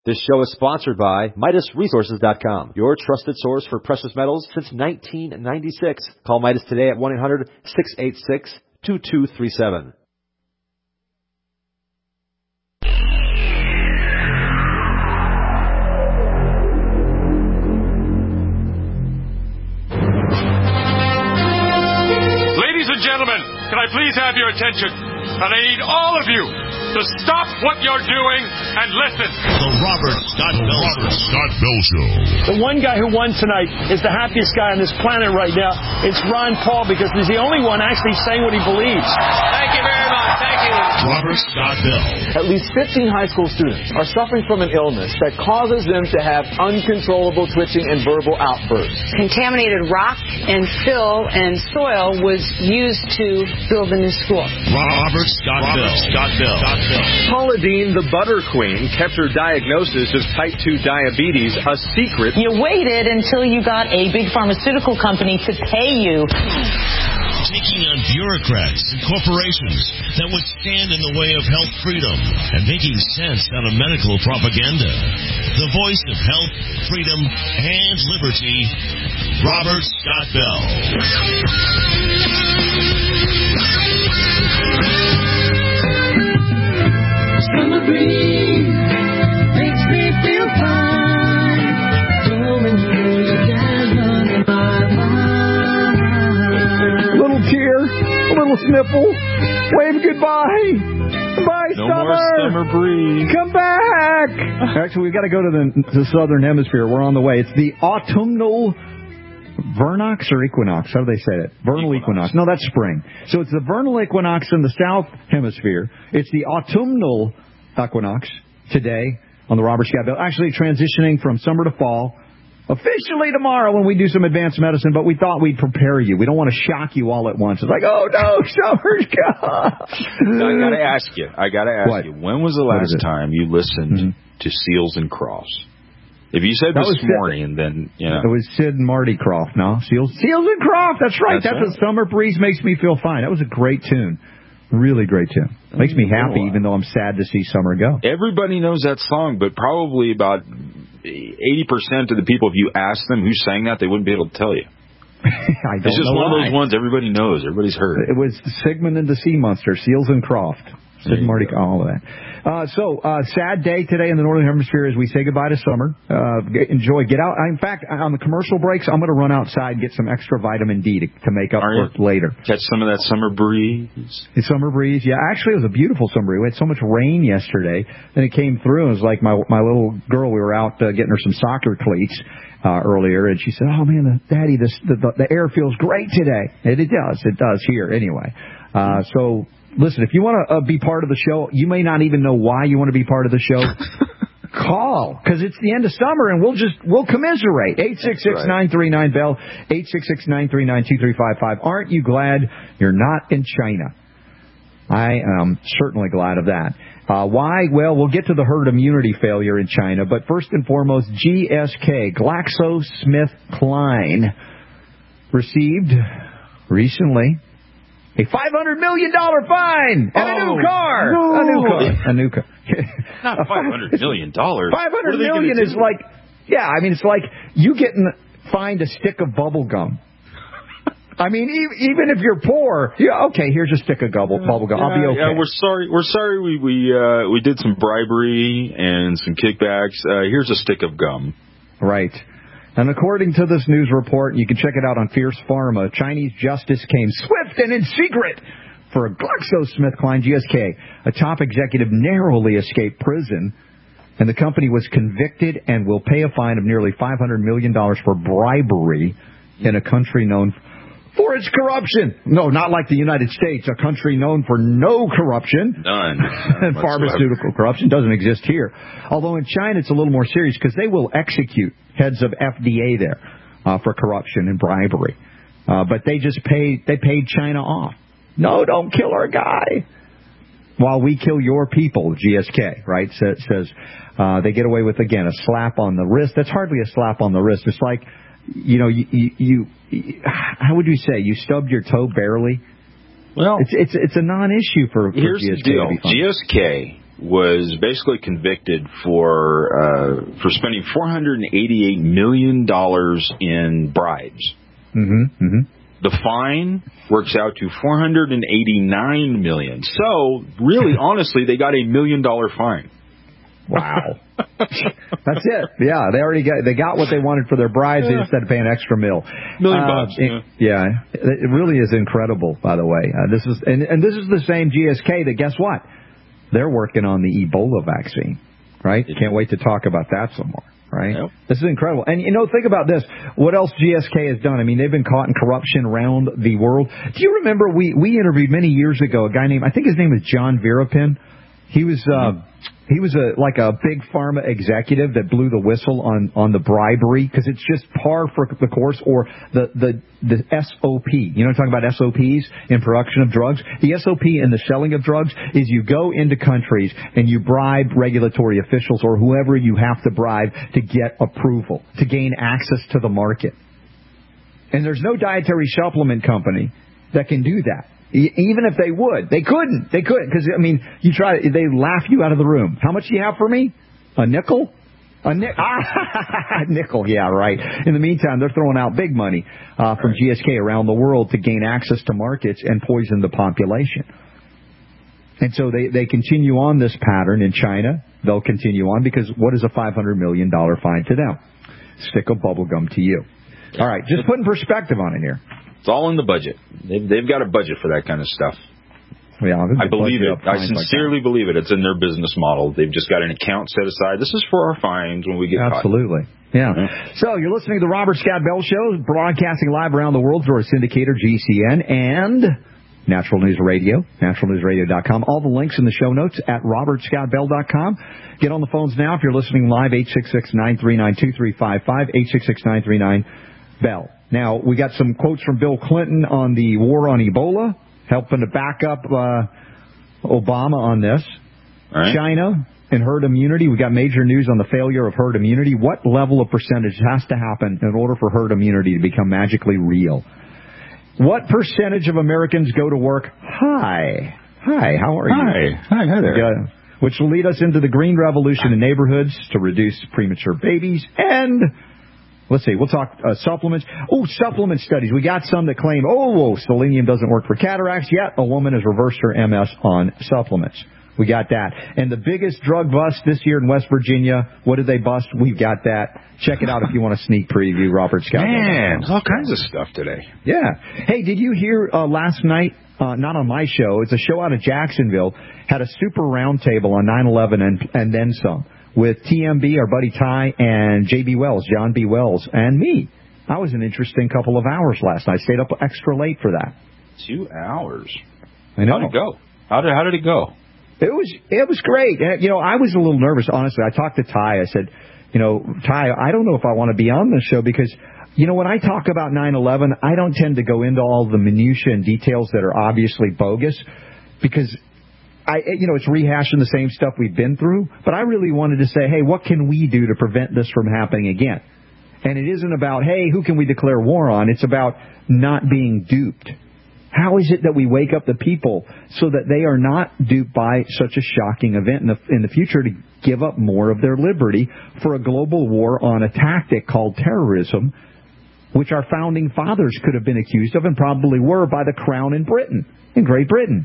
This show is sponsored by MidasResources.com, your trusted source for precious metals since 1996. Call Midas today at 1-800-686-2237. Ladies and gentlemen, can I please have your attention? And I need all of you to stop what you're doing and listen. The Robert Scott Bell Show. The one guy who won tonight is the happiest guy on this planet right now. It's Ron Paul, because he's the only one actually saying what he believes. Thank you very much. Thank you. Robert Scott Bell. At least 15 high school students are suffering from an illness that causes them to have uncontrollable twitching and verbal outbursts. Contaminated rock and fill and soil was used to build the new school. Robert Scott Bell. Paula Deen, the butter queen, kept her diagnosis of type 2 diabetes a secret. You waited until you got a big pharmaceutical company to pay you. Taking on bureaucrats and corporations that would stand in the way of health freedom and making sense out of medical propaganda. The voice of health, freedom, and liberty, Robert Scott Bell. Summer breeze makes me feel fine. Blowing through the jasmine in my mind. Little tear, a little sniffle, wave goodbye. Bye, no summer. More summer breeze. Come back. Actually, we've got to go to the southern hemisphere. We're on the way. It's the autumnal Vernox or equinox? How do they say it? Vernal equinox. No, that's spring. So it's the vernal equinox in the south hemisphere. It's the autumnal equinox today on the Robert Scott Bell. Actually transitioning from summer to fall. Officially tomorrow when we do some advanced medicine, but we thought we'd prepare you. We don't want to shock you all at once. It's like, oh no, summer's gone. I gotta ask you, when was the last time you listened to Seals and Crofts? If you said this morning, then, you know. It was Sid and Marty Croft, no? Seals and Croft, that's right. That's a Summer Breeze Makes Me Feel Fine. That was a great tune. Really great tune. Makes me happy, even though I'm sad to see summer go. Everybody knows that song, but probably about 80% of the people, if you ask them who sang that, they wouldn't be able to tell you. It's just one of those ones everybody knows. Everybody's heard. It was Sigmund and the Sea Monster, Seals and Croft. Sid and Marty, all of that. Sad day today in the Northern Hemisphere as we say goodbye to summer. Enjoy. Get out. In fact, on the commercial breaks, I'm going to run outside and get some extra vitamin D to make up for it later. Catch some of that summer breeze. The summer breeze, yeah. Actually, it was a beautiful summer breeze. We had so much rain yesterday, and it came through. It was like my little girl. We were out getting her some soccer cleats earlier, and she said, "Oh man, Daddy, the air feels great today." And it does. It does here anyway. So. Listen, if you want to be part of the show, you may not even know why you want to be part of the show. Call, because it's the end of summer, and we'll commiserate. 866-939-BELL, 866-939-2355. Aren't you glad you're not in China? I am certainly glad of that. Why? Well, we'll get to the herd immunity failure in China, but first and foremost, GSK, GlaxoSmithKline, received recently a $500 million fine and a new car. No. A new car. Not $500 million. $500 million is like, it's like you getting fined a stick of bubble gum. I mean, even if you're poor, okay, here's a stick of bubble gum. I'll be okay. Yeah, we're sorry. We did some bribery and some kickbacks. Here's a stick of gum. Right. And according to this news report, you can check it out on Fierce Pharma, Chinese justice came swift and in secret for GlaxoSmithKline, GSK. A top executive narrowly escaped prison, and the company was convicted and will pay a fine of nearly $500 million for bribery in a country known for its corruption. No, not like the United States, a country known for no corruption. None. Pharmaceutical corruption doesn't exist here. Although in China it's a little more serious because they will execute heads of FDA there for corruption and bribery. But they paid China off. No, don't kill our guy. While we kill your people, GSK, right, says they get away with, again, a slap on the wrist. That's hardly a slap on the wrist. It's like, you how would you say, you stubbed your toe barely? Well, it's a non-issue for here's GSK. The deal. GSK was basically convicted for spending $488 million in bribes. The fine works out to $489 million. So, really, honestly, they got $1 million fine. Wow. That's it. Yeah, they got what they wanted for their bribes. They just had to pay an extra $1 million. Yeah, it really is incredible. By the way, this is the same GSK that, guess what? They're working on the Ebola vaccine, right? Can't wait to talk about that some more. Right? Yep. This is incredible. And, think about this. What else GSK has done? I mean, they've been caught in corruption around the world. Do you remember we interviewed many years ago a guy named, I think his name was John Virapin. He was like a big pharma executive that blew the whistle on the bribery, because it's just par for the course, or the SOP. You know what I'm talking about, SOPs in production of drugs? The SOP in the selling of drugs is you go into countries and you bribe regulatory officials or whoever you have to bribe to get approval, to gain access to the market. And there's no dietary supplement company that can do that. Even if they would, they couldn't. Because, I mean, you try, they laugh you out of the room. How much do you have for me? A nickel? Nickel, yeah, right. In the meantime, they're throwing out big money from GSK around the world to gain access to markets and poison the population. And so they continue on this pattern in China. They'll continue on because what is a $500 million fine to them? Stick of bubble gum to you. All right, just putting perspective on it here. It's all in the budget. They've got a budget for that kind of stuff. Yeah, I believe it. I sincerely believe it. It's in their business model. They've just got an account set aside. This is for our fines when we get caught. Absolutely. Yeah. So you're listening to the Robert Scott Bell Show, broadcasting live around the world through our syndicator, GCN, and Natural News Radio, naturalnewsradio.com. All the links in the show notes at robertscottbell.com. Get on the phones now if you're listening live, 866-939-2355, 866-939-BELL. Now, we got some quotes from Bill Clinton on the war on Ebola, helping to back up Obama on this. Right. China and herd immunity. We got major news on the failure of herd immunity. What level of percentage has to happen in order for herd immunity to become magically real? What percentage of Americans go to work? Hi, how are you? Hi there. Which will lead us into the green revolution in neighborhoods to reduce premature babies and... Let's see, we'll talk supplements. Supplement studies. We got some that claim, selenium doesn't work for cataracts, yet a woman has reversed her MS on supplements. We got that. And the biggest drug bust this year in West Virginia, what did they bust? We've got that. Check it out if you want a sneak preview, Robert Scott. Man, all kinds of stuff today. Yeah. Hey, did you hear last night, not on my show, it's a show out of Jacksonville, had a super roundtable on 9/11 and then some, with TMB, our buddy Ty, and J.B. Wells, John B. Wells, and me. That was an interesting couple of hours last night. Stayed up extra late for that. 2 hours. I know. How'd it go? How did it go? It was great. I was a little nervous, honestly. I talked to Ty. I said, Ty, I don't know if I want to be on this show because, when I talk about 9/11, I don't tend to go into all the minutiae and details that are obviously bogus because it's rehashing the same stuff we've been through, but I really wanted to say, hey, what can we do to prevent this from happening again? And it isn't about, hey, who can we declare war on? It's about not being duped. How is it that we wake up the people so that they are not duped by such a shocking event in the future to give up more of their liberty for a global war on a tactic called terrorism, which our founding fathers could have been accused of and probably were by the Crown in Great Britain.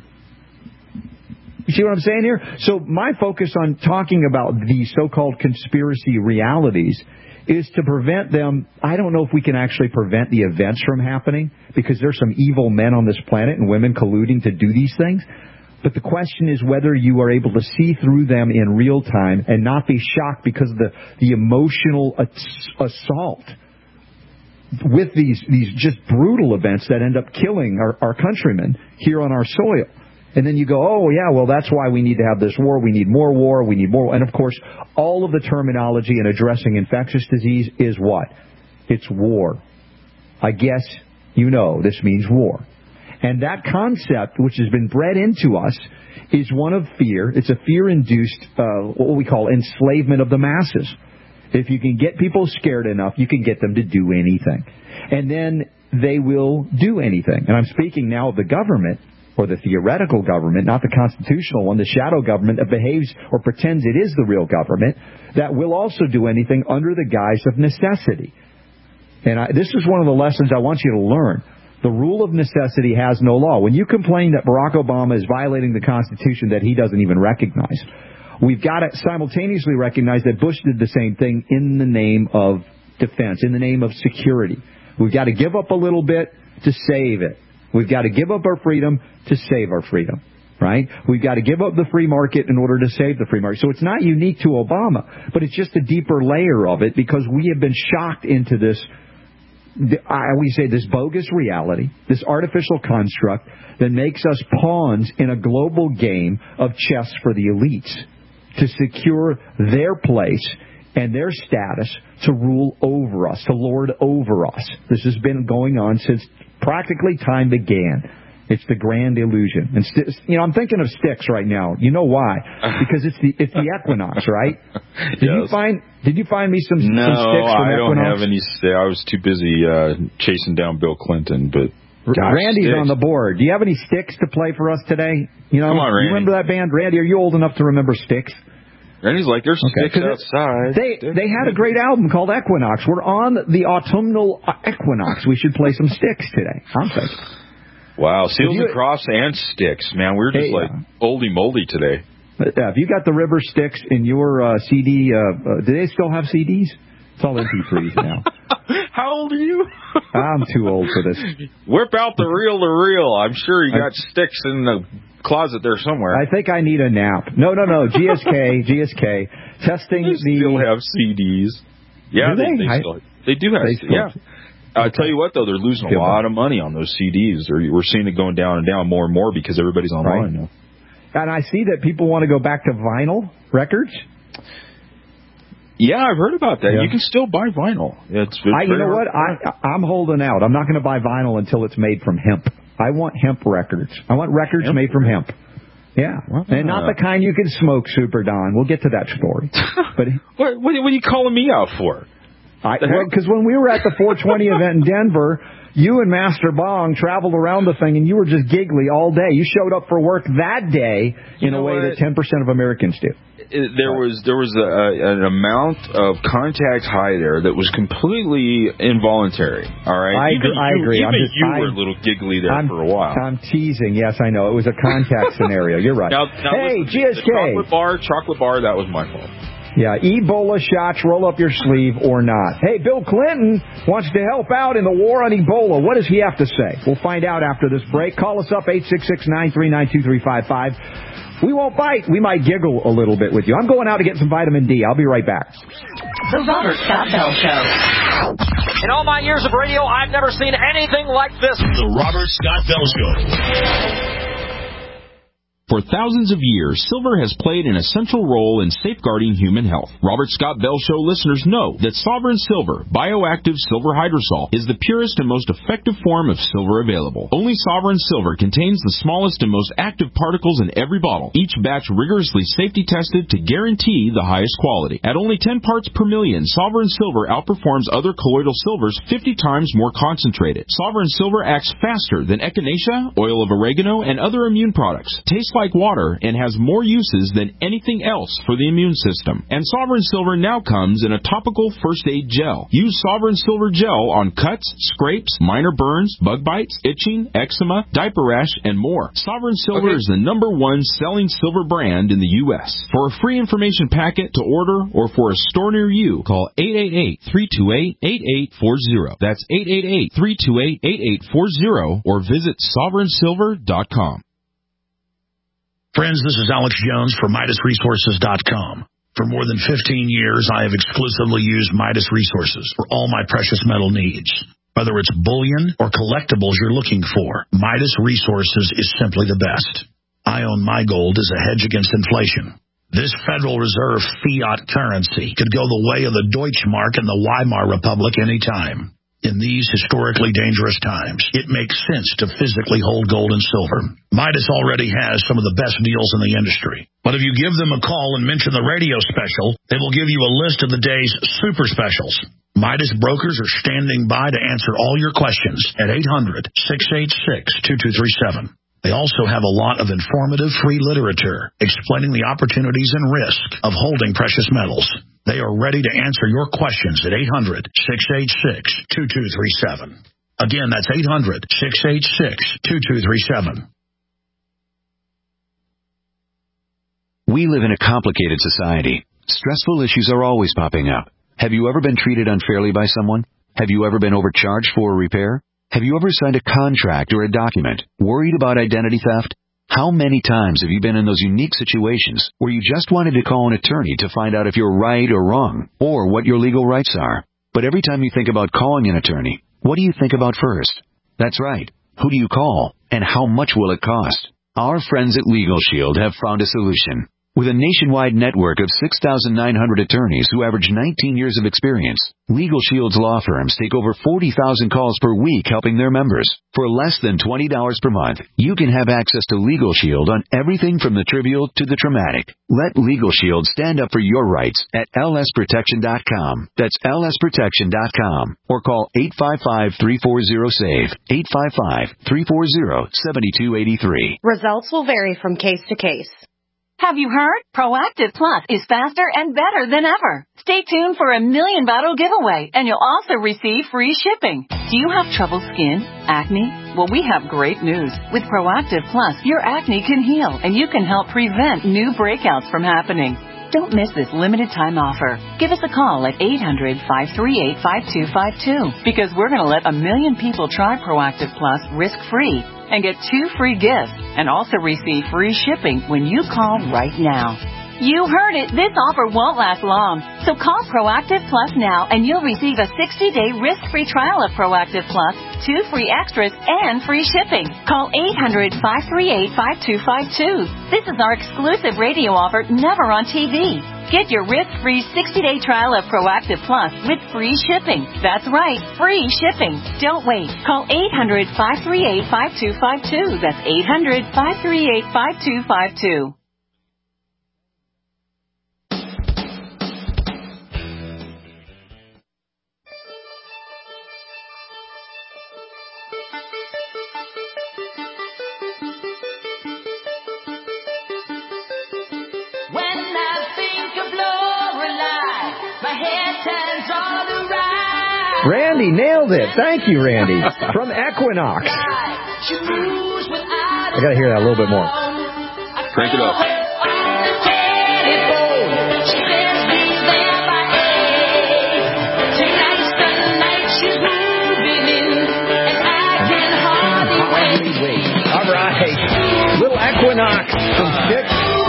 You see what I'm saying here? So my focus on talking about the so-called conspiracy realities is to prevent them. I don't know if we can actually prevent the events from happening because there's some evil men on this planet and women colluding to do these things. But the question is whether you are able to see through them in real time and not be shocked because of the emotional assault with these just brutal events that end up killing our countrymen here on our soil. And then you go, that's why we need to have this war. We need more war. We need more. And, of course, all of the terminology in addressing infectious disease is what? It's war. I guess this means war. And that concept, which has been bred into us, is one of fear. It's a fear-induced, what we call enslavement of the masses. If you can get people scared enough, you can get them to do anything. And then they will do anything. And I'm speaking now of the government. or the theoretical government, not the constitutional one, the shadow government that behaves or pretends it is the real government, that will also do anything under the guise of necessity. And this is one of the lessons I want you to learn. The rule of necessity has no law. When you complain that Barack Obama is violating the Constitution that he doesn't even recognize, we've got to simultaneously recognize that Bush did the same thing in the name of defense, in the name of security. We've got to give up a little bit to save it. We've got to give up our freedom to save our freedom, right? We've got to give up the free market in order to save the free market. So it's not unique to Obama, but it's just a deeper layer of it because we have been shocked into this, we say this bogus reality, this artificial construct that makes us pawns in a global game of chess for the elites to secure their place and their status to rule over us, to lord over us. This has been going on since practically time began. It's the grand illusion. And I'm thinking of Styx right now. You know why? Because it's the equinox, right? Did you find me some Styx from Equinox? I don't have any. I was too busy chasing down Bill Clinton, but Randy's Styx on the board. Do you have any Styx to play for us today? Come on, Randy. You remember that band, Randy? Are you old enough to remember Styx? Randy's like, there's Styx outside. They had a great album called Equinox. We're on the autumnal equinox. We should play some Styx today. I'm thinking. Wow, Seals and Crofts and Styx. Man, we're just oldie moldy today. Have you got the River Styx in your CD? Do they still have CDs? It's all MP3s now. How old are you? I'm too old for this. Whip out the reel. I'm sure you got Styx in the closet there somewhere. I think I need a nap. No. GSK. Testing they still have CDs. Yeah, they do have. Yeah. I'll tell you what, though, they're losing a lot of money on those CDs. We're seeing it going down and down more and more because everybody's online now. And I see that people want to go back to vinyl records. Yeah, I've heard about that. Yeah. You can still buy vinyl. You know what? I'm holding out. I'm not going to buy vinyl until it's made from hemp. I want hemp records. I want records made from hemp. Yeah. Wow. And not the kind you can smoke, Super Don. We'll get to that story. But what are you calling me out for? Because when we were at the 420 event in Denver, you and Master Bong traveled around the thing, and you were just giggly all day. You showed up for work that day in a way that 10% of Americans do. There was an amount of contact high there that was completely involuntary. All right, I agree. You were a little giggly there for a while. I'm teasing. Yes, I know. It was a contact scenario. You're right. Now hey, listen, GSK. Chocolate bar. That was my fault. Yeah, Ebola shots, roll up your sleeve or not. Hey, Bill Clinton wants to help out in the war on Ebola. What does he have to say? We'll find out after this break. Call us up, 866-939-2355. We won't bite. We might giggle a little bit with you. I'm going out to get some vitamin D. I'll be right back. The Robert Scott Bell Show. In all my years of radio, I've never seen anything like this. The Robert Scott Bell Show. For thousands of years, silver has played an essential role in safeguarding human health. Robert Scott Bell Show listeners know that Sovereign Silver, bioactive silver hydrosol, is the purest and most effective form of silver available. Only Sovereign Silver contains the smallest and most active particles in every bottle, each batch rigorously safety tested to guarantee the highest quality. At only 10 parts per million, Sovereign Silver outperforms other colloidal silvers 50 times more concentrated. Sovereign Silver acts faster than echinacea, oil of oregano, and other immune products. Tastes like water and has more uses than anything else for the immune system. And Sovereign Silver now comes in a topical first aid gel. Use Sovereign Silver gel on cuts, scrapes, minor burns, bug bites, itching, eczema, diaper rash, and more. Sovereign Silver is the #1 selling silver brand in the U.S. For a free information packet to order or for a store near you, call 888-328-8840. That's 888-328-8840 or visit sovereignsilver.com. Friends, this is Alex Jones for MidasResources.com. For more than 15 years, I have exclusively used Midas Resources for all my precious metal needs. Whether it's bullion or collectibles you're looking for, Midas Resources is simply the best. I own my gold as a hedge against inflation. This Federal Reserve fiat currency could go the way of the Deutschmark and the Weimar Republic anytime. In these historically dangerous times, it makes sense to physically hold gold and silver. Midas already has some of the best deals in the industry. But if you give them a call and mention the radio special, they will give you a list of the day's super specials. Midas brokers are standing by to answer all your questions at 800-686-2237. They also have a lot of informative free literature explaining the opportunities and risk of holding precious metals. They are ready to answer your questions at 800-686-2237. Again, that's 800-686-2237. We live in a complicated society. Stressful issues are always popping up. Have you ever been treated unfairly by someone? Have you ever been overcharged for a repair? Have you ever signed a contract or a document worried about identity theft? How many times have you been in those unique situations where you just wanted to call an attorney to find out if you're right or wrong, or what your legal rights are? But every time you think about calling an attorney, what do you think about first? That's right. Who do you call, and how much will it cost? Our friends at Legal Shield have found a solution. With a nationwide network of 6,900 attorneys who average 19 years of experience, Legal Shield's law firms take over 40,000 calls per week helping their members. For less than $20 per month, you can have access to Legal Shield on everything from the trivial to the traumatic. Let Legal Shield stand up for your rights at lsprotection.com. That's lsprotection.com. Or call 855-340-SAVE, 855-340-7283. Results will vary from case to case. Have you heard? Proactive Plus is faster and better than ever. Stay tuned for a $1 million bottle giveaway, and you'll also receive free shipping. Do you have trouble skin? Acne? Well, we have great news. With Proactive Plus, your acne can heal, and you can help prevent new breakouts from happening. Don't miss this limited time offer. Give us a call at 800-538-5252 because we're going to let 1 million people try Proactive Plus risk-free and get 2 free gifts and also receive free shipping when you call right now. You heard it. This offer won't last long. So call Proactive Plus now and you'll receive a 60-day risk-free trial of Proactive Plus, 2 free extras, and free shipping. Call 800-538-5252. This is our exclusive radio offer, never on TV. Get your risk-free 60-day trial of Proactive Plus with free shipping. That's right, free shipping. Don't wait. Call 800-538-5252. That's 800-538-5252. Randy nailed it. Thank you, Randy. From Equinox. I got to hear that a little bit more. Crank it up. All right. Little Equinox from Six.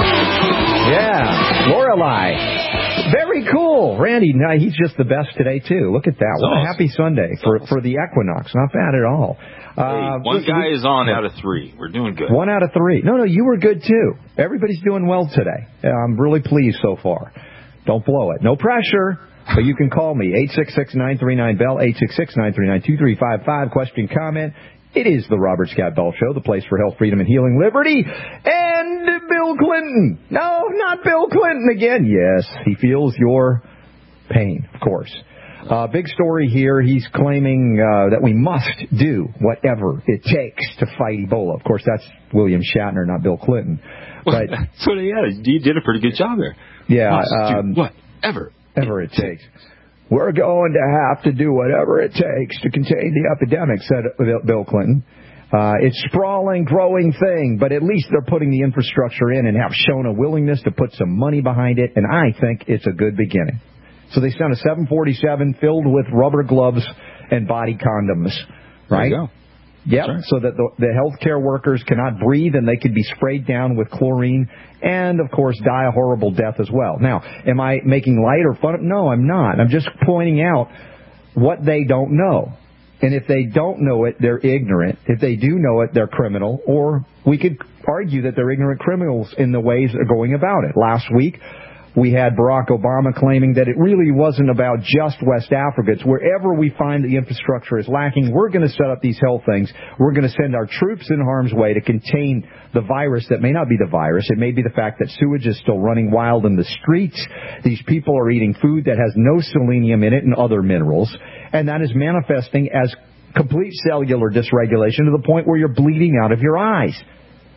Yeah. Lorelei. Very cool. Randy, he's just the best today, too. Look at that. What a happy Sunday for the Equinox. Not bad at all. One guy is on out of 3. We're doing good. 1 out of 3. No, you were good, too. Everybody's doing well today. I'm really pleased so far. Don't blow it. No pressure, but you can call me. 866-939-BELL, 866-939-2355. Question, comment. It is the Robert Scott Bell Show, the place for health, freedom, and healing, liberty, and Bill Clinton. No, not Bill Clinton again. Yes, he feels your pain, of course. Big story here. He's claiming that we must do whatever it takes to fight Ebola. Of course, that's William Shatner, not Bill Clinton. But that's what he had. He did a pretty good job there. Yeah. Must do whatever it takes. We're going to have to do whatever it takes to contain the epidemic, said Bill Clinton. It's a sprawling, growing thing, but at least they're putting the infrastructure in and have shown a willingness to put some money behind it, and I think it's a good beginning. So they sent a 747 filled with rubber gloves and body condoms, right? There you go. Yep, right. So that the healthcare workers cannot breathe and they could be sprayed down with chlorine and, of course, die a horrible death as well. Now, am I making light or fun? No, I'm not. I'm just pointing out what they don't know. And if they don't know it, they're ignorant. If they do know it, they're criminal. Or we could argue that they're ignorant criminals in the ways they're going about it. Last week, we had Barack Obama claiming that it really wasn't about just West Africa. It's wherever we find the infrastructure is lacking, we're going to set up these health things. We're going to send our troops in harm's way to contain the virus that may not be the virus. It may be the fact that sewage is still running wild in the streets. These people are eating food that has no selenium in it and other minerals. And that is manifesting as complete cellular dysregulation to the point where you're bleeding out of your eyes.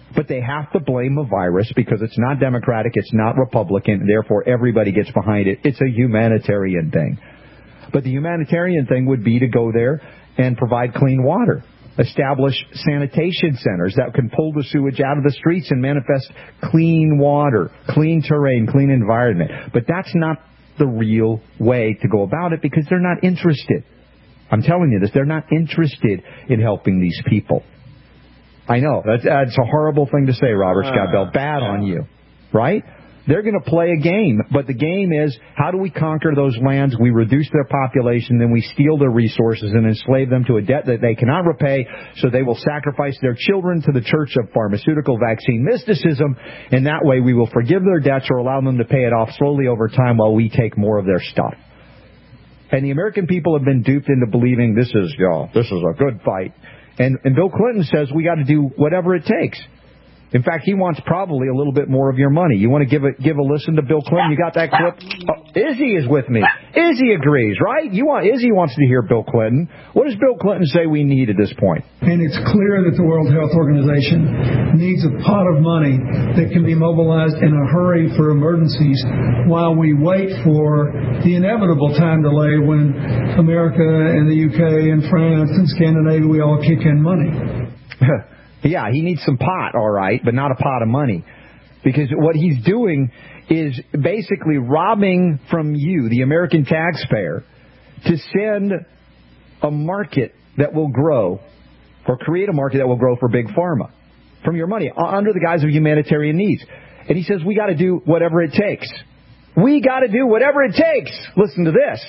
But they have to blame a virus because it's not Democratic, it's not Republican, and therefore everybody gets behind it. It's a humanitarian thing. But the humanitarian thing would be to go there and provide clean water, establish sanitation centers that can pull the sewage out of the streets and manifest clean water, clean terrain, clean environment. But that's not the real way to go about it because they're not interested. I'm telling you this, they're not interested in helping these people. I know, that's a horrible thing to say, Robert Scott Bell. Bad on you, right? They're going to play a game, but the game is, how do we conquer those lands? We reduce their population, then we steal their resources and enslave them to a debt that they cannot repay, so they will sacrifice their children to the church of pharmaceutical vaccine mysticism, and that way we will forgive their debts or allow them to pay it off slowly over time while we take more of their stuff. And the American people have been duped into believing this is a good fight. And Bill Clinton says we got to do whatever it takes. In fact, he wants probably a little bit more of your money. You want to give a listen to Bill Clinton? You got that clip? Oh, Izzy is with me. Izzy agrees, right? Izzy wants to hear Bill Clinton. What does Bill Clinton say we need at this point? And it's clear that the World Health Organization needs a pot of money that can be mobilized in a hurry for emergencies while we wait for the inevitable time delay when America and the UK and France and Scandinavia, we all kick in money. Yeah, he needs some pot, all right, but not a pot of money. Because what he's doing is basically robbing from you, the American taxpayer, to send a market that will grow, or create a market that will grow for Big Pharma, from your money, under the guise of humanitarian needs. And he says, we got to do whatever it takes. We got to do whatever it takes. Listen to this.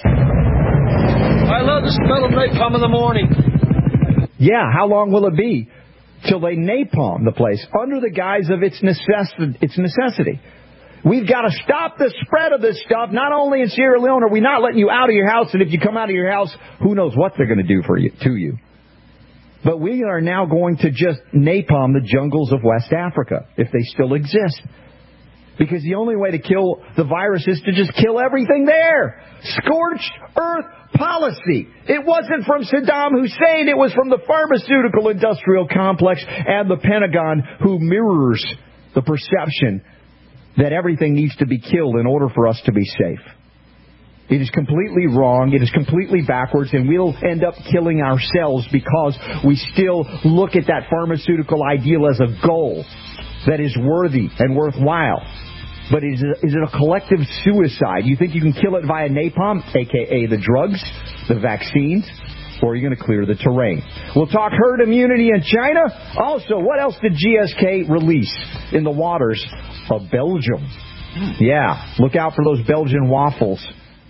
I love the smell of napalm in the morning. Yeah, how long will it be till they napalm the place under the guise of its necessity? We've got to stop the spread of this stuff. Not only in Sierra Leone are we not letting you out of your house, and if you come out of your house, who knows what they're going to do to you. But we are now going to just napalm the jungles of West Africa, if they still exist. Because the only way to kill the virus is to just kill everything there. Scorched earth policy. It wasn't from Saddam Hussein. It was from the pharmaceutical industrial complex and the Pentagon, who mirrors the perception that everything needs to be killed in order for us to be safe. It is completely wrong. It is completely backwards, and we'll end up killing ourselves because we still look at that pharmaceutical ideal as a goal that is worthy and worthwhile. But is it a collective suicide? You think you can kill it via napalm, a.k.a. the drugs, the vaccines, or are you going to clear the terrain? We'll talk herd immunity in China. Also, what else did GSK release in the waters of Belgium? Yeah, look out for those Belgian waffles.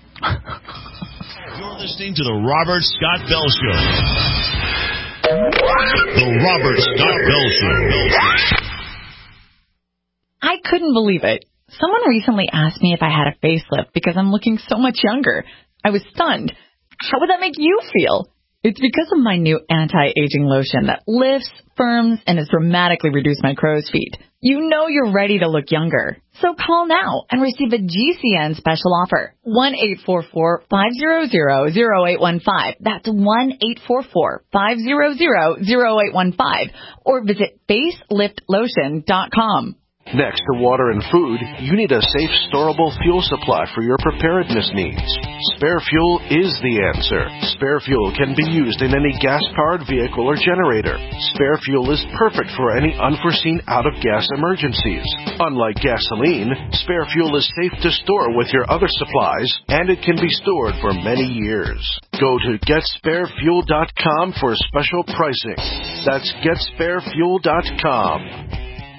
You're listening to the Robert Scott Bell Show. The Robert Scott Bell Show. I couldn't believe it. Someone recently asked me if I had a facelift because I'm looking so much younger. I was stunned. How would that make you feel? It's because of my new anti-aging lotion that lifts, firms, and has dramatically reduced my crow's feet. You know you're ready to look younger. So call now and receive a GCN special offer. 1-844-500-0815. That's 1-844-500-0815. Or visit faceliftlotion.com. Next to water and food, you need a safe, storable fuel supply for your preparedness needs. Spare Fuel is the answer. Spare Fuel can be used in any gas-powered vehicle or generator. Spare Fuel is perfect for any unforeseen out-of-gas emergencies. Unlike gasoline, Spare Fuel is safe to store with your other supplies, and it can be stored for many years. Go to GetSpareFuel.com for special pricing. That's GetSpareFuel.com.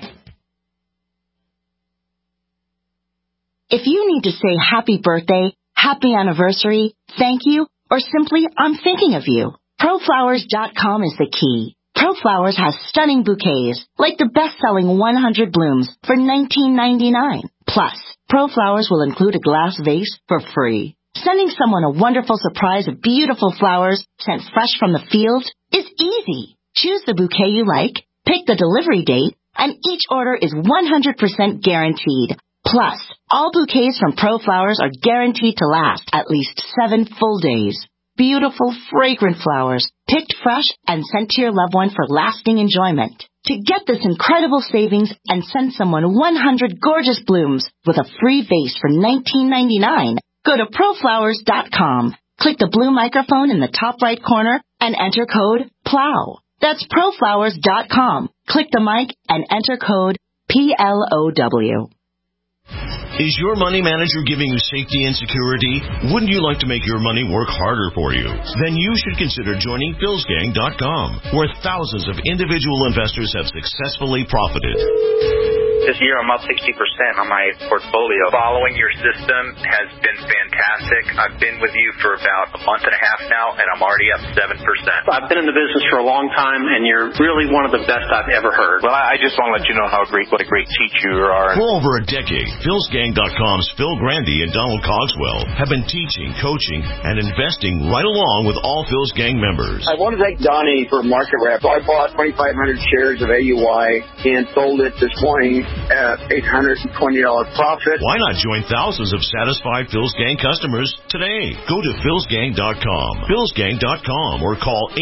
If you need to say happy birthday, happy anniversary, thank you, or simply I'm thinking of you, ProFlowers.com is the key. ProFlowers has stunning bouquets, like the best-selling 100 blooms for $19.99. Plus, ProFlowers will include a glass vase for free. Sending someone a wonderful surprise of beautiful flowers sent fresh from the field is easy. Choose the bouquet you like, pick the delivery date, and each order is 100% guaranteed. Plus, all bouquets from ProFlowers are guaranteed to last at least 7 full days. Beautiful, fragrant flowers, picked fresh and sent to your loved one for lasting enjoyment. To get this incredible savings and send someone 100 gorgeous blooms with a free vase for $19.99, go to proflowers.com. Click the blue microphone in the top right corner and enter code PLOW. That's proflowers.com. Click the mic and enter code PLOW. Is your money manager giving you safety and security? Wouldn't you like to make your money work harder for you? Then you should consider joining philsgang.com, where thousands of individual investors have successfully profited. This year I'm up 60% on my portfolio. Following your system has been fantastic. I've been with you for about a month and a half now, and I'm already up 7%. I've been in the business for a long time, and you're really one of the best I've ever heard. Well, I just want to let you know what a great teacher you are. For over a decade, philsgang.com's Phil Grandy and Donald Cogswell have been teaching, coaching, and investing right along with all Phil's Gang members. I want to thank Donnie for market rep. So I bought 2,500 shares of AUI and sold it this morning at $820 profit. Why not join thousands of satisfied Phil's Gang customers today? Go to philsgang.com, philsgang.com, or call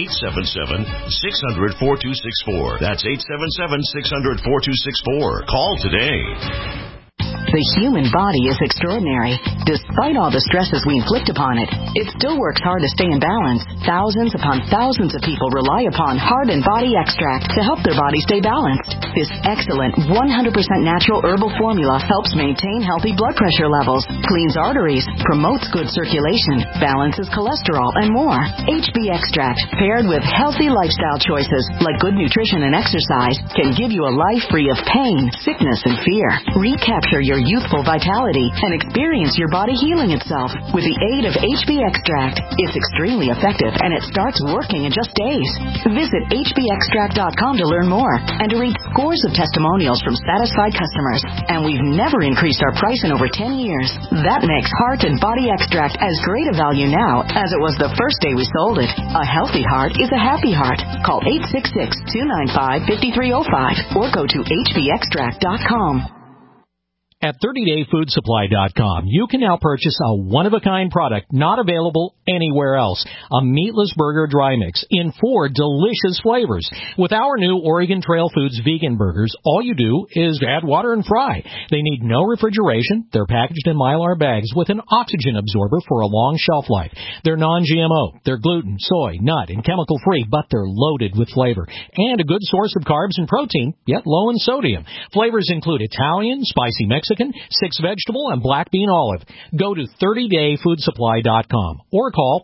877-600-4264. That's 877-600-4264. Call today. The human body is extraordinary. Despite all the stresses we inflict upon it, it still works hard to stay in balance. Thousands upon thousands of people rely upon Heart and Body Extract to help their body stay balanced. This excellent 100% natural herbal formula helps maintain healthy blood pressure levels, cleans arteries, promotes good circulation, balances cholesterol, and more. HB Extract, paired with healthy lifestyle choices like good nutrition and exercise, can give you a life free of pain, sickness, and fear. Recapture your youthful vitality and experience your body healing itself with the aid of HB Extract. It's extremely effective and it starts working in just days. Visit hbextract.com to learn more and to read scores of testimonials from satisfied customers. And we've never increased our price in over 10 years. That makes Heart and Body Extract as great a value now as it was the first day we sold it. A healthy heart is a happy heart. Call 866-295-5305 or go to hbextract.com. At 30dayfoodsupply.com, you can now purchase a one-of-a-kind product not available anywhere else. A meatless burger dry mix in 4 delicious flavors. With our new Oregon Trail Foods vegan burgers, all you do is add water and fry. They need no refrigeration. They're packaged in Mylar bags with an oxygen absorber for a long shelf life. They're non-GMO. They're gluten, soy, nut, and chemical-free, but they're loaded with flavor. And a good source of carbs and protein, yet low in sodium. Flavors include Italian, spicy Mexican, 6 vegetable, and black bean olive. Go to 30dayfoodsupply.com or call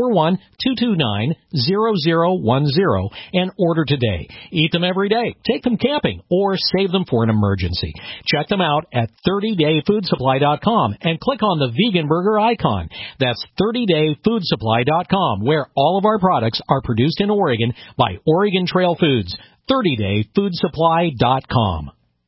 541-229-0010 and order today. Eat them every day, take them camping, or save them for an emergency. Check them out at 30dayfoodsupply.com and click on the vegan burger icon. That's 30dayfoodsupply.com, where all of our products are produced in Oregon by Oregon Trail Foods. 30dayfoodsupply.com.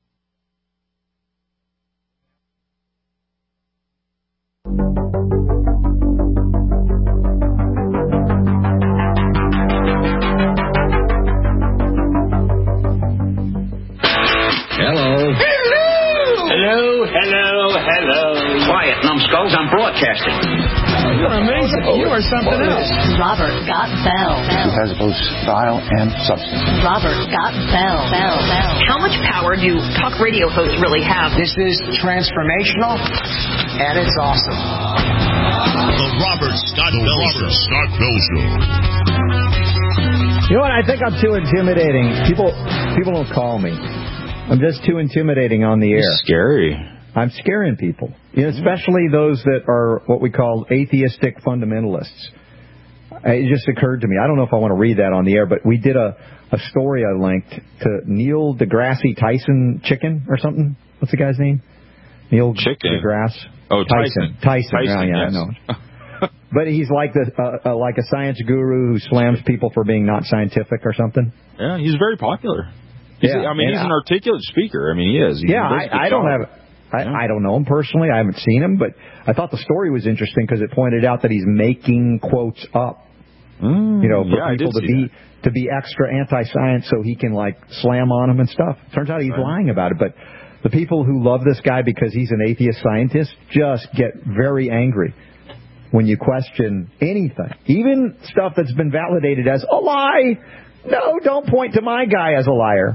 Hello. Quiet, numbskulls, I'm broadcasting. You're amazing. You are something else. Robert Scott Bell. It has both style and substance. Robert Scott Bell. How much power do talk radio hosts really have? This is transformational, and it's awesome. The Robert Scott Bell Show. You know what? I think I'm too intimidating. People don't call me. I'm just too intimidating on the air. It's scary. I'm scaring people, especially those that are what we call atheistic fundamentalists. It just occurred to me. I don't know if I want to read that on the air, but we did a story I linked to Neil deGrasse Tyson Chicken or something. What's the guy's name? Neil deGrasse. Oh, Tyson. Tyson, yeah, I know. But he's like a science guru who slams people for being not scientific or something. Yeah, he's very popular. He's an articulate speaker. I mean, he is. I don't know him personally. I haven't seen him, but I thought the story was interesting because it pointed out that he's making quotes up. For people to be extra anti-science so he can slam on them and stuff. Turns out he's lying about it. But the people who love this guy because he's an atheist scientist just get very angry when you question anything, even stuff that's been validated as a lie. No, don't point to my guy as a liar.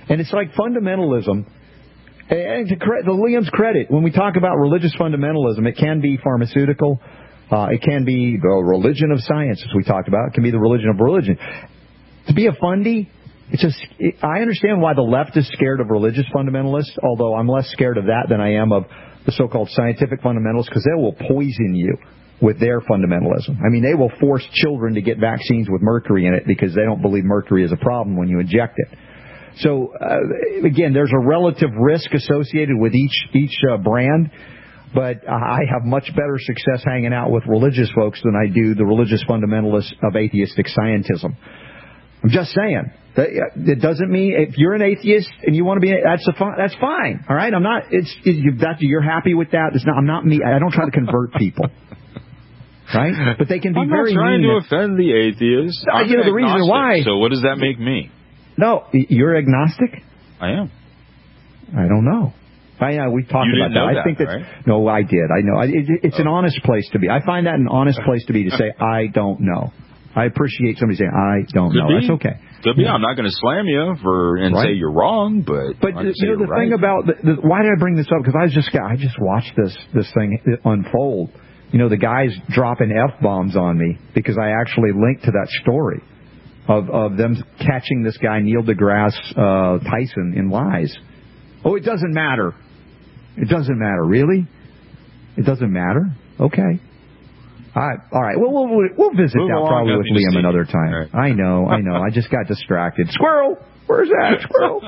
And it's like fundamentalism. And to Liam's credit, when we talk about religious fundamentalism, it can be pharmaceutical. It can be the religion of science, as we talked about. It can be the religion of religion. To be a fundy, I understand why the left is scared of religious fundamentalists, although I'm less scared of that than I am of the so-called scientific fundamentalists, because they will poison you with their fundamentalism. I mean, they will force children to get vaccines with mercury in it because they don't believe mercury is a problem when you inject it. So, again, there's a relative risk associated with each brand, but I have much better success hanging out with religious folks than I do the religious fundamentalists of atheistic scientism. I'm just saying. It doesn't mean if you're an atheist and you want to be, that's fine. All right, I'm not. You're happy with that. I'm not me. I don't try to convert people. Right, but they can be very mean. I'm not trying to offend the atheists. The reason why. So what does that make me? No, you're agnostic? I am. I don't know. We've talked about that. I think that, right? No, I did. I know. It's an honest place to be. I find that an honest place to be, to say, I don't know. I appreciate somebody saying, I don't know. That's okay. Could be. I'm not going to slam you and say you're wrong, but the thing about why did I bring this up? Because I just watched this thing unfold. The guy's dropping F-bombs on me because I actually linked to that story of them catching this guy Neil deGrasse Tyson in lies. Oh, it doesn't matter. It doesn't matter, really? It doesn't matter? Okay. All right. Well, we'll visit that probably with Liam another time. Right. I know. I just got distracted. Squirrel! Where's that squirrel?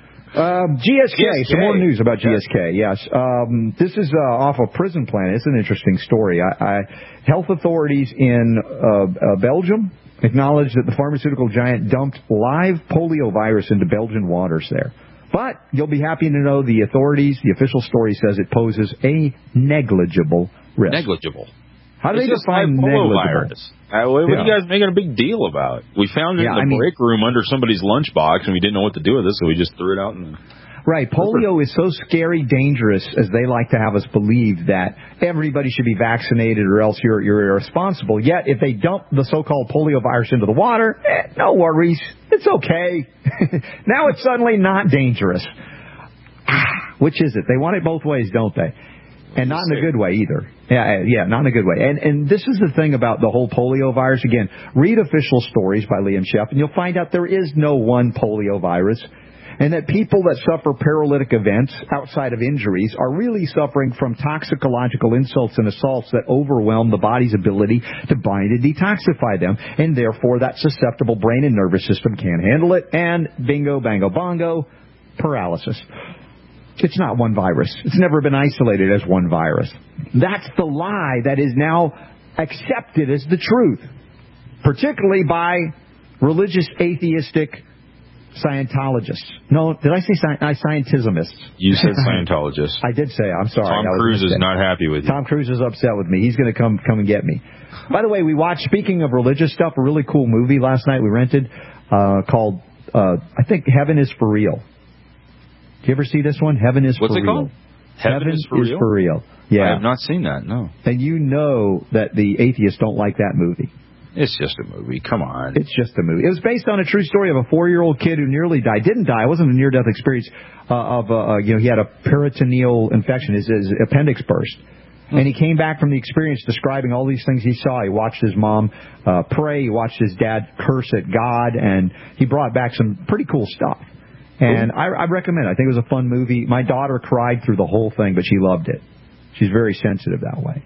GSK. Some more news about GSK. Yes. This is off a prison planet. It's an interesting story. Health authorities in Belgium acknowledged that the pharmaceutical giant dumped live polio virus into Belgian waters there. But you'll be happy to know the official story says it poses a negligible risk. Negligible. How do they define negligible? Virus. What are you guys making a big deal about? We found it in the break room under somebody's lunchbox, and we didn't know what to do with it, so we just threw it out. Right. Polio is so scary dangerous, as they like to have us believe, that everybody should be vaccinated or else you're irresponsible. Yet, if they dump the so-called polio virus into the water, no worries. It's okay. Now it's suddenly not dangerous. Which is it? They want it both ways, don't they? And not in a good way either. Yeah, not in a good way. And this is the thing about the whole polio virus. Again, read official stories by Liam Sheff, and you'll find out there is no one polio virus. And that people that suffer paralytic events outside of injuries are really suffering from toxicological insults and assaults that overwhelm the body's ability to bind and detoxify them. And therefore, that susceptible brain and nervous system can't handle it. And bingo, bango, bongo, paralysis. It's not one virus. It's never been isolated as one virus. That's the lie that is now accepted as the truth, particularly by religious atheistic Scientologists. No, did I say scientismists? You said Scientologists. I did say. I'm sorry. Tom Cruise is not happy with you. Tom Cruise is upset with me. He's going to come and get me. By the way, we watched, speaking of religious stuff, a really cool movie last night we rented called, I think, Heaven is for Real. Did you ever see this one? Heaven is for Real. What's it called? Heaven is for Real? Yeah. I have not seen that, no. And you know that the atheists don't like that movie. It's just a movie. Come on. It's just a movie. It was based on a true story of a 4-year-old kid who nearly died. Didn't die. It wasn't a near-death experience. He had a peritoneal infection. His appendix burst. And he came back from the experience describing all these things he saw. He watched his mom pray. He watched his dad curse at God. And he brought back some pretty cool stuff. And I recommend it. I think it was a fun movie. My daughter cried through the whole thing, but she loved it. She's very sensitive that way.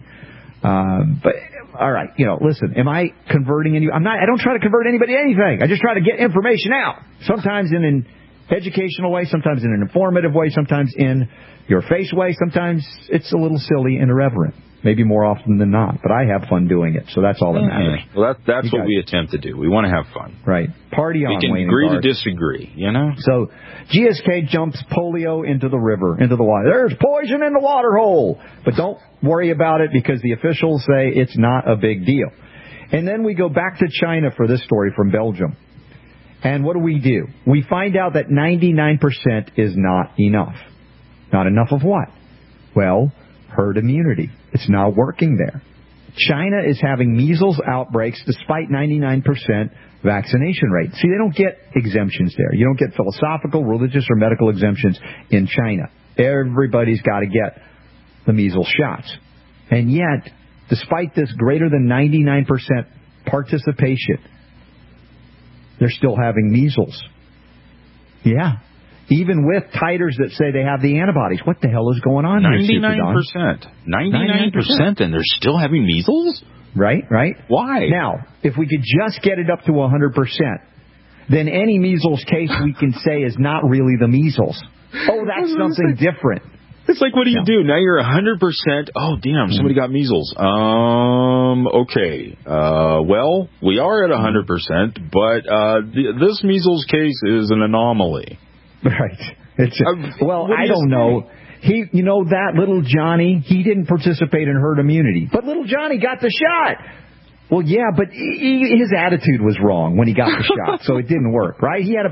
But all right, listen, am I converting any? I don't try to convert anybody to anything. I just try to get information out. Sometimes in an educational way, sometimes in an informative way, sometimes in your face way, sometimes it's a little silly and irreverent. Maybe more often than not, but I have fun doing it, so that's all that matters. Well, that's what we attempt to do. We want to have fun. Right. Party on, Wayne. We can agree to disagree, So, GSK jumps polio into the river, into the water. There's poison in the water hole! But don't worry about it because the officials say it's not a big deal. And then we go back to China for this story from Belgium. And what do? We find out that 99% is not enough. Not enough of what? Well, herd immunity. It's not working there. China is having measles outbreaks despite 99% vaccination rate. See, they don't get exemptions there. You don't get philosophical, religious, or medical exemptions in China. Everybody's got to get the measles shots. And yet, despite this greater than 99% participation, they're still having measles. Yeah. Even with titers that say they have the antibodies. What the hell is going on here, 99%. 99%, and they're still having measles? Right. Why? Now, if we could just get it up to 100%, then any measles case we can say is not really the measles. Oh, that's something different. It's like, what do you do? Now you're 100%. Oh, damn, somebody got measles. Okay. Well, we are at 100%, but this measles case is an anomaly. Right. I don't know. That little Johnny, he didn't participate in herd immunity. But little Johnny got the shot. Well, yeah, but his attitude was wrong when he got the shot, so it didn't work, right? His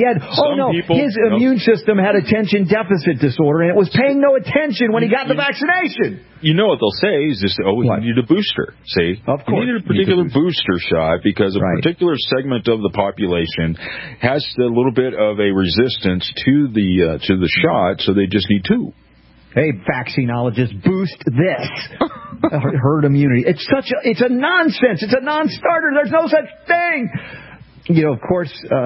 immune system had attention deficit disorder, and it was paying no attention when he got the vaccination. You know what they'll say is just, we need a booster, see? Of course. We need a particular booster shot because a particular segment of the population has a little bit of a resistance to the shot, so they just need two. Hey, vaccinologists, boost this herd immunity. It's a nonsense. It's a non-starter. There's no such thing. Of course,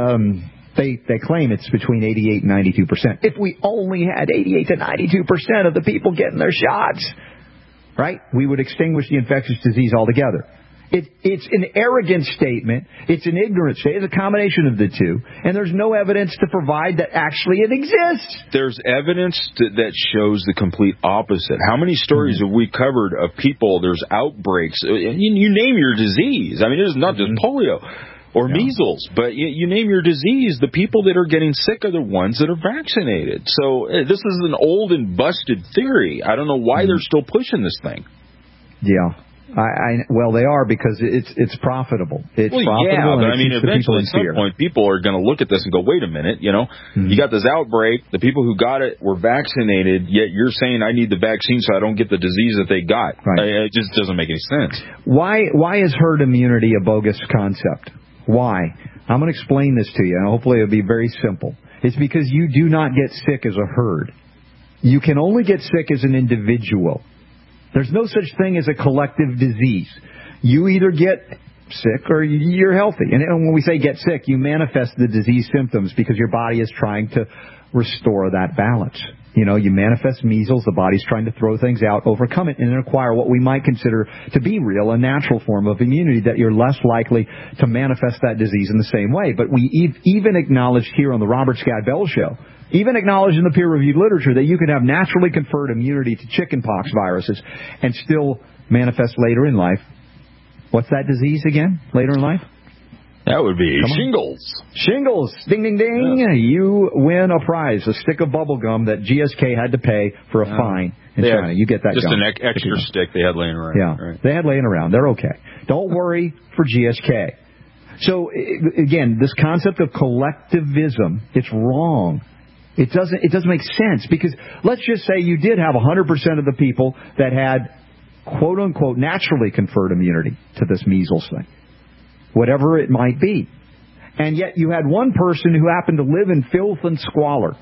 they claim it's between 88 and 92%. If we only had 88 to 92% of the people getting their shots, right, we would extinguish the infectious disease altogether. It's an arrogant statement. It's an ignorant statement. It's a combination of the two. And there's no evidence to provide that actually it exists. There's evidence that shows the complete opposite. How many stories have we covered of people, there's outbreaks? You name your disease. I mean, it's not just polio or measles, but you name your disease, the people that are getting sick are the ones that are vaccinated. So this is an old and busted theory. I don't know why they're still pushing this thing. Yeah. Well, they are because it's profitable. It's profitable. Yeah, but I mean, eventually at some point, people are going to look at this and go, wait a minute, you got this outbreak. The people who got it were vaccinated, yet you're saying I need the vaccine so I don't get the disease that they got. Right. It just doesn't make any sense. Why is herd immunity a bogus concept? Why? I'm going to explain this to you, and hopefully it'll be very simple. It's because you do not get sick as a herd. You can only get sick as an individual. There's no such thing as a collective disease. You either get sick or you're healthy. And when we say get sick, you manifest the disease symptoms because your body is trying to restore that balance. You manifest measles, the body's trying to throw things out, overcome it, and then acquire what we might consider to be real, a natural form of immunity that you're less likely to manifest that disease in the same way. But we even acknowledged here on the Robert Scott Bell Show, even acknowledged in the peer-reviewed literature, that you can have naturally conferred immunity to chickenpox viruses and still manifest later in life. What's that disease again, later in life? That would be shingles. Shingles. Ding, ding, ding. Yeah. You win a prize, a stick of bubble gum that GSK had to pay for a fine in China. You get that just gum. Just an extra stick they had laying around. Yeah, right. They had laying around. They're okay. Don't worry for GSK. So, again, this concept of collectivism, it's wrong. It doesn't make sense because let's just say you did have 100% of the people that had, quote unquote, naturally conferred immunity to this measles thing, whatever it might be. And yet you had one person who happened to live in filth and squalor,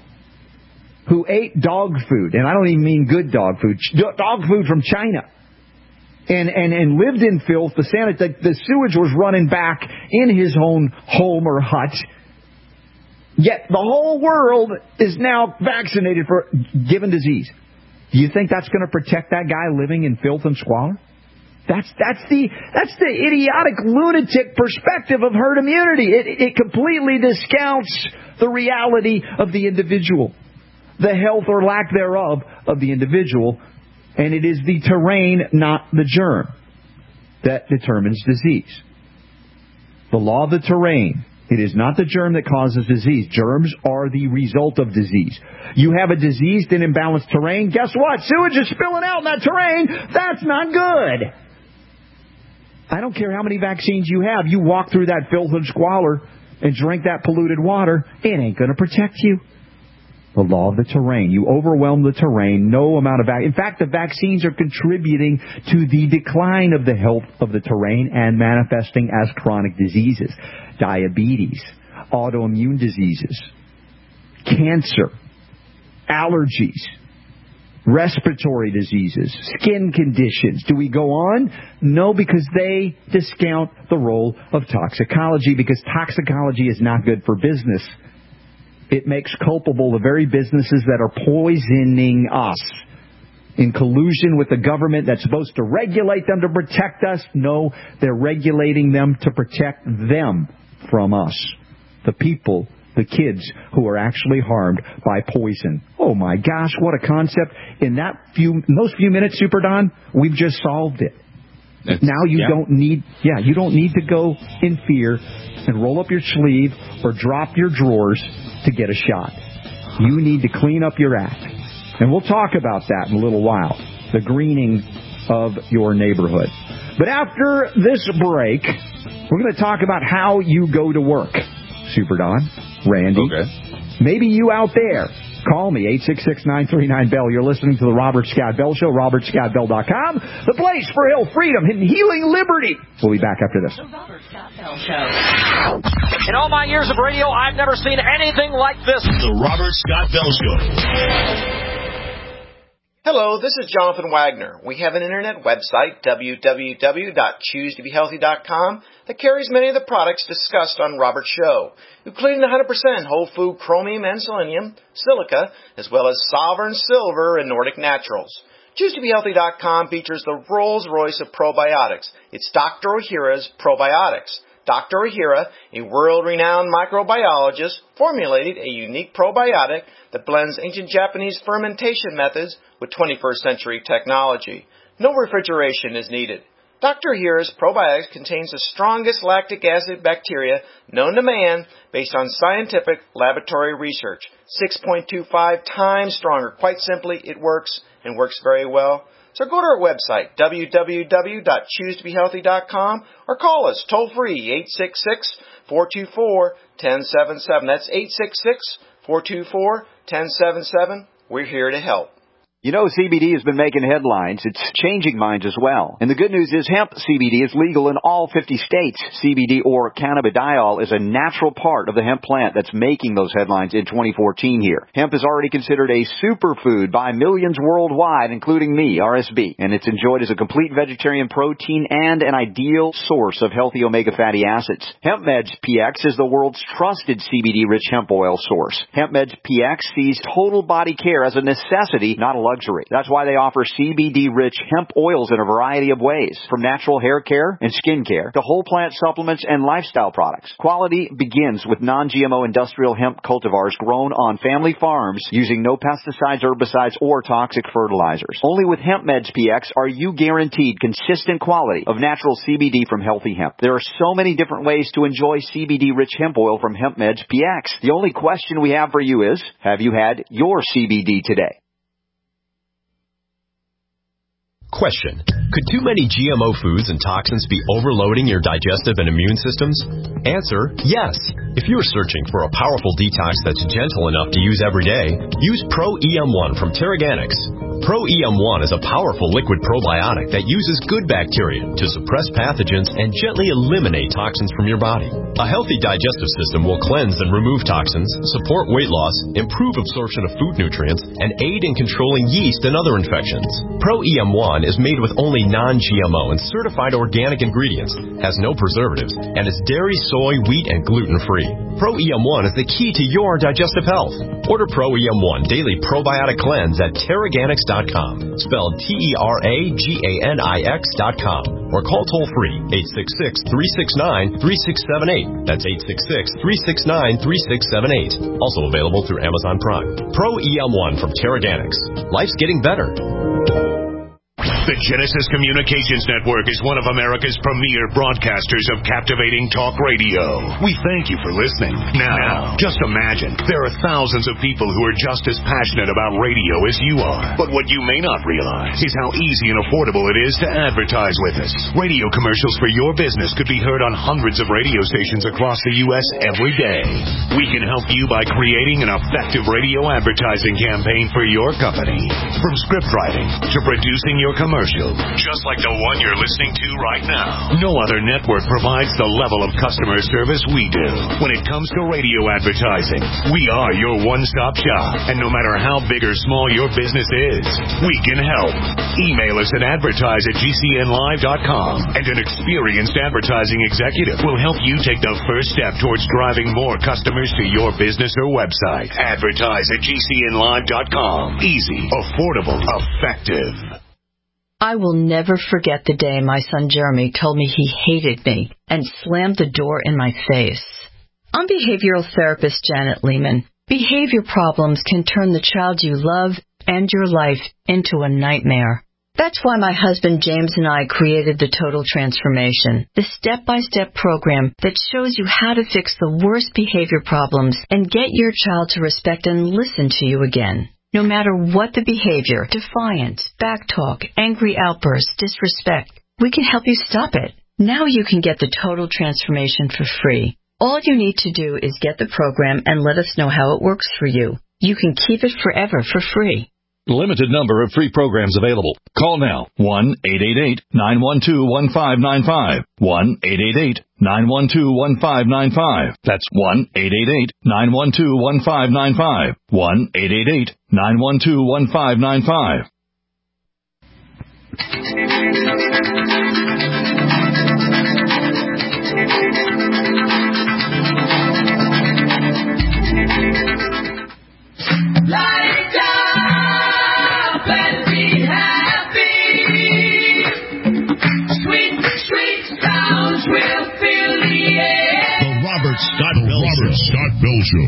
who ate dog food, and I don't even mean good dog food from China, and lived in filth. The sewage was running back in his own home or hut. Yet the whole world is now vaccinated for given disease. Do you think that's going to protect that guy living in filth and squalor? That's the idiotic lunatic perspective of herd immunity. It completely discounts the reality of the individual, the health or lack thereof of the individual, and it is the terrain, not the germ, that determines disease. The law of the terrain. It is not the germ that causes disease. Germs are the result of disease. You have a diseased and imbalanced terrain. Guess what? Sewage is spilling out in that terrain. That's not good. I don't care how many vaccines you have. You walk through that filth and squalor and drink that polluted water. It ain't going to protect you. The law of the terrain. You overwhelm the terrain, no amount of vaccine. In fact, the vaccines are contributing to the decline of the health of the terrain and manifesting as chronic diseases. Diabetes, autoimmune diseases, cancer, allergies, respiratory diseases, skin conditions. Do we go on? No, because they discount the role of toxicology, because toxicology is not good for business. It makes culpable the very businesses that are poisoning us in collusion with the government that's supposed to regulate them to protect us. No, they're regulating them to protect them from us, the people, the kids who are actually harmed by poison. Oh my gosh, what a concept. In those few minutes, Super Don, we've just solved it. Now you don't need to go in fear and roll up your sleeve or drop your drawers to get a shot. You need to clean up your act. And we'll talk about that in a little while, the greening of your neighborhood. But after this break, we're going to talk about how you go to work. Super Don, Randy, maybe you out there. Call me, 866-939-BELL. You're listening to the Robert Scott Bell Show, robertscottbell.com, the place for health, freedom, and healing liberty. We'll be back after this. The Robert Scott Bell Show. In all my years of radio, I've never seen anything like this. The Robert Scott Bell Show. Hello, this is Jonathan Wagner. We have an internet website, www.choosetobehealthy.com, that carries many of the products discussed on Robert's show, including 100% whole food chromium and selenium, silica, as well as Sovereign Silver and Nordic Naturals. ChooseToBeHealthy.com features the Rolls-Royce of probiotics. It's Dr. Ohhira's Probiotics. Dr. Ohhira, a world-renowned microbiologist, formulated a unique probiotic that blends ancient Japanese fermentation methods with 21st century technology. No refrigeration is needed. Dr. Ohhira's probiotics contains the strongest lactic acid bacteria known to man based on scientific laboratory research. 6.25 times stronger. Quite simply, it works and works very well. So go to our website, www.choosetobehealthy.com, or call us toll-free, 866-424-1077. That's 866-424-1077. We're here to help. You know, CBD has been making headlines. It's changing minds as well. And the good news is hemp CBD is legal in all 50 states. CBD, or cannabidiol, is a natural part of the hemp plant that's making those headlines in 2014 here. Hemp is already considered a superfood by millions worldwide, including me, RSB. And it's enjoyed as a complete vegetarian protein and an ideal source of healthy omega fatty acids. HempMeds PX is the world's trusted CBD-rich hemp oil source. HempMeds PX sees total body care as a necessity, not a luxury. That's why they offer CBD-rich hemp oils in a variety of ways, from natural hair care and skin care to whole plant supplements and lifestyle products. Quality begins with non-GMO industrial hemp cultivars grown on family farms using no pesticides, herbicides, or toxic fertilizers. Only with HempMeds PX are you guaranteed consistent quality of natural CBD from healthy hemp. There are so many different ways to enjoy CBD-rich hemp oil from HempMeds PX. The only question we have for you is, have you had your CBD today? Question: could too many GMO foods and toxins be overloading your digestive and immune systems? Answer: yes. If you're searching for a powerful detox that's gentle enough to use every day, use Pro EM1 from Teraganix. Pro EM1 is a powerful liquid probiotic that uses good bacteria to suppress pathogens and gently eliminate toxins from your body. A healthy digestive system will cleanse and remove toxins, support weight loss, improve absorption of food nutrients, and aid in controlling yeast and other infections. Pro EM1 is made with only non-GMO and certified organic ingredients, has no preservatives, and is dairy, soy, wheat, and gluten-free. Pro EM1 is the key to your digestive health. Order Pro EM1 Daily Probiotic Cleanse at Teraganix.com, spelled Teraganix.com, or call toll-free 866-369-3678. That's 866-369-3678. Also available through Amazon Prime. Pro EM1 from Teraganix. Life's getting better. The Genesis Communications Network is one of America's premier broadcasters of captivating talk radio. We thank you for listening. Now, just imagine, there are thousands of people who are just as passionate about radio as you are. But what you may not realize is how easy and affordable it is to advertise with us. Radio commercials for your business could be heard on hundreds of radio stations across the U.S. every day. We can help you by creating an effective radio advertising campaign for your company. From script writing to producing your commercial, just like the one you're listening to right now. No other network provides the level of customer service we do. When it comes to radio advertising, we are your one-stop shop. And no matter how big or small your business is, we can help. Email us at advertise@gcnlive.com, and an experienced advertising executive will help you take the first step towards driving more customers to your business or website. Advertise@gcnlive.com. Easy, affordable, effective. I will never forget the day my son Jeremy told me he hated me and slammed the door in my face. I'm behavioral therapist Janet Lehman. Behavior problems can turn the child you love and your life into a nightmare. That's why my husband James and I created the Total Transformation, the step-by-step program that shows you how to fix the worst behavior problems and get your child to respect and listen to you again. No matter what the behavior, defiance, backtalk, angry outbursts, disrespect, we can help you stop it. Now you can get the Total Transformation for free. All you need to do is get the program and let us know how it works for you. You can keep it forever for free. Limited number of free programs available. Call now. 1-888-912-1595. 1-888-912-1595. That's 1-888-912-1595. 1-888-912-1595. Light up and be happy. Sweet, sweet sounds will fill the air. The Robert Scott Bell Show.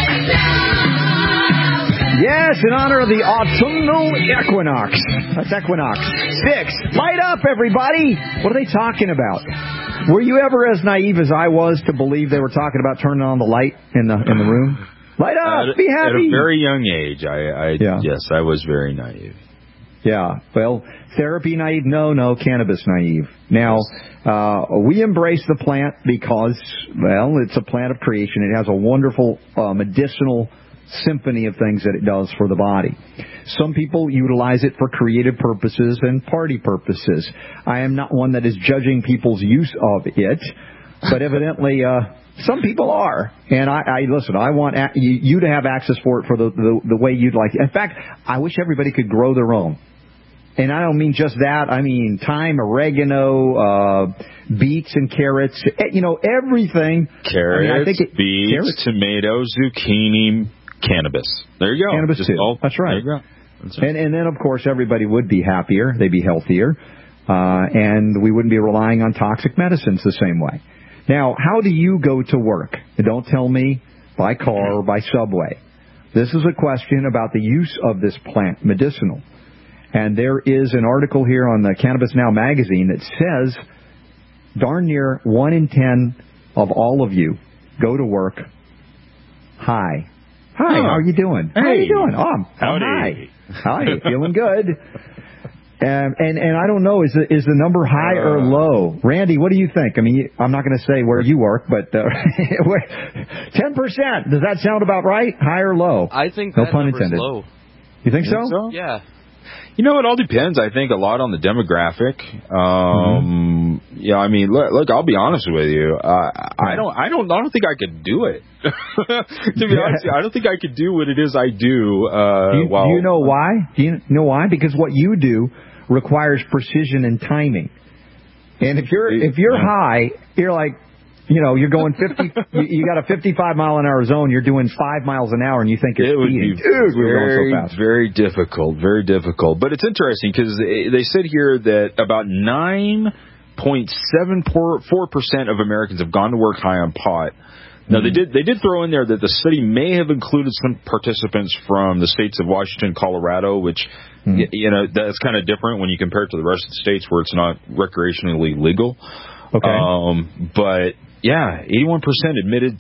Yes, in honor of the autumnal equinox. That's equinox 6. Light up, everybody. What are they talking about? Were you ever as naive as I was to believe they were talking about turning on the light in the room? Light up, be happy. At a very young age, yes, I was very naive. Yeah, well, therapy naive, no, cannabis naive. Now, we embrace the plant because, well, it's a plant of creation. It has a wonderful medicinal symphony of things that it does for the body. Some people utilize it for creative purposes and party purposes. I am not one that is judging people's use of it, but evidently some people are. And I listen, I want you to have access for it for the way you'd like. In fact, I wish everybody could grow their own. And I don't mean just that. I mean thyme, oregano, beets and carrots, everything. Carrots, beets, tomatoes, zucchini, cannabis. There you go. Cannabis too. That's right. There you go. That's right. And then, of course, everybody would be happier. They'd be healthier. And we wouldn't be relying on toxic medicines the same way. Now, how do you go to work? Don't tell me by car or by subway. This is a question about the use of this plant, medicinal. And there is an article here on the Cannabis Now magazine that says darn near 1 in 10 of all of you go to work high. Hi, how are you doing? Hey. How are you doing? Oh, I'm howdy. Hi, feeling good. And I don't know, is the number high or low? Randy, what do you think? I mean, I'm not going to say where you work, but 10%. Does that sound about right? High or low? I think no that pun number's intended. low. You think so? Yeah. You know, it all depends. I think a lot on the demographic. Yeah, I mean, look, I'll be honest with you. I don't think I could do it. To be honest, I don't think I could do what it is I do. Do you know why? Do you know why? Because what you do requires precision and timing. And if you're high, you're like, you're going 50. you got a 55-mile-an-hour zone. You're doing 5 miles an hour, and you think you're speeding. Dude, we're going so fast. Very difficult. Very difficult. But it's interesting because they said here that about 9.74% of Americans have gone to work high on pot. Now, they did throw in there that the study may have included some participants from the states of Washington, Colorado, which, that's kind of different when you compare it to the rest of the states where it's not recreationally legal. Okay. But, yeah, 81% admitted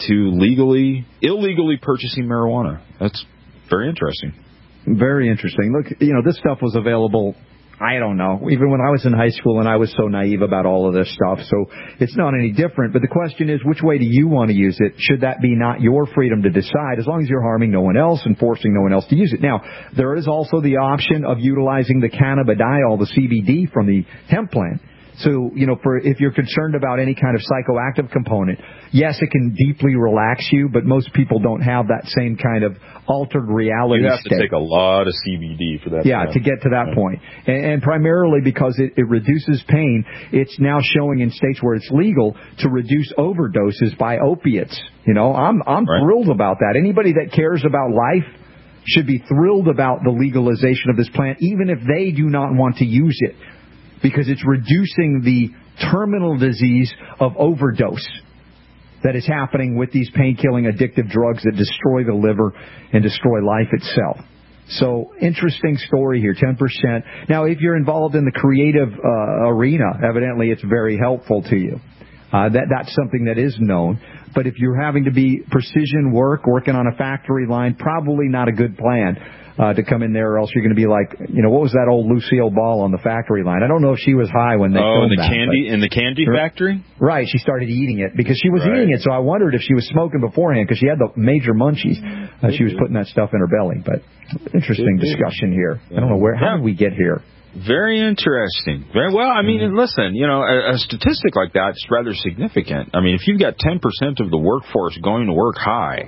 to illegally purchasing marijuana. That's very interesting. Very interesting. Look, this stuff was available, I don't know, even when I was in high school, and I was so naive about all of this stuff. So it's not any different. But the question is, which way do you want to use it? Should that be not your freedom to decide, as long as you're harming no one else and forcing no one else to use it? Now, there is also the option of utilizing the cannabidiol, the CBD from the hemp plant. So, if you're concerned about any kind of psychoactive component, yes, it can deeply relax you, but most people don't have that same kind of altered reality state. You have state. to take a lot of CBD for that. Yeah, to get to that point. And primarily because it reduces pain, it's now showing in states where it's legal to reduce overdoses by opiates. I'm thrilled about that. Anybody that cares about life should be thrilled about the legalization of this plant, even if they do not want to use it, because it's reducing the terminal disease of overdose that is happening with these pain-killing addictive drugs that destroy the liver and destroy life itself. So, interesting story here, 10%. Now, if you're involved in the creative arena, evidently it's very helpful to you. That's something that is known. But if you're having to be precision working on a factory line, probably not a good plan to come in there, or else you're going to be like, what was that old Lucille Ball on the factory line? I don't know if she was high when they filmed that. In the candy factory? Right, she started eating it because she was eating it, so I wondered if she was smoking beforehand because she had the major munchies. She was putting that stuff in her belly. But interesting discussion here. I don't know how did we get here? Very interesting. Very well. I mean, listen, a statistic like that is rather significant. I mean, if you've got 10% of the workforce going to work high,